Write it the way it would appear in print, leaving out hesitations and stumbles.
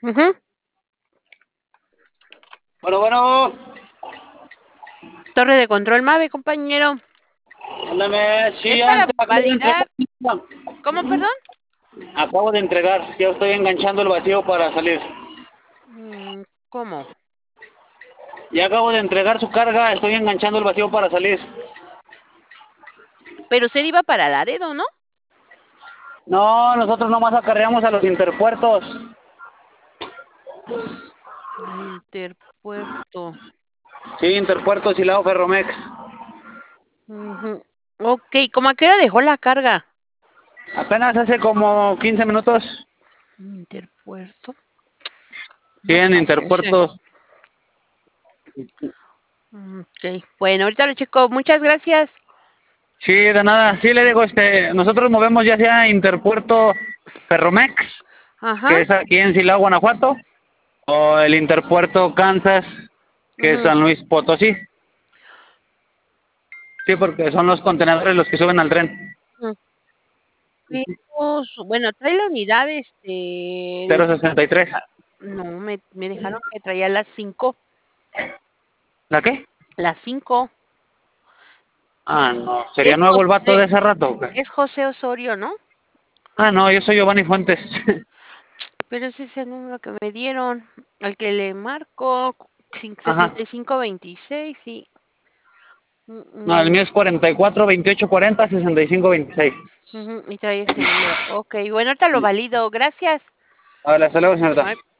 Ujú. Bueno, Torre de control MAVE, compañero. ándame, Es sí, para antes acabo de entregar. validar. ¿Cómo, perdón? Acabo de entregar, ya estoy enganchando el vacío para salir. ¿Cómo? Ya acabo de entregar su carga, estoy enganchando el vacío para salir. Pero usted iba para Laredo, ¿no? No, nosotros nomás acarreamos a los interpuertos. Interpuerto. Sí, interpuertos y lado Ferromex. Ujú. Ok, ¿cómo a qué hora dejó la carga? Apenas hace como 15 minutos. Interpuerto. Sí, No en aparece. interpuertos. Ok, bueno, ahorita lo checo. Muchas gracias. Sí, de nada. Sí, le digo, nosotros movemos ya sea interpuerto Ferromex, Ajá. que es aquí en Silao, Guanajuato, o el interpuerto Kansas, que es Ujú. San Luis Potosí. Sí, porque son los contenedores los que suben al tren. Mm. Bueno, trae la unidad, 063. no, me dejaron que traía las 5. ¿La qué? Las 5. Ah, no. ¿Sería Es nuevo el vato de José, ese rato o qué? es José Osorio, ¿no? Ah, no, yo soy Giovanni Fuentes. Pero ese es el número que me dieron, al que le marco, Ajá. 6526, sí. Mm, No, el mm, mío es 44 28 40 65 26. y trae ese número. Ok, bueno, ahorita lo valido. Gracias. Vale, hasta luego, señorita. Ay,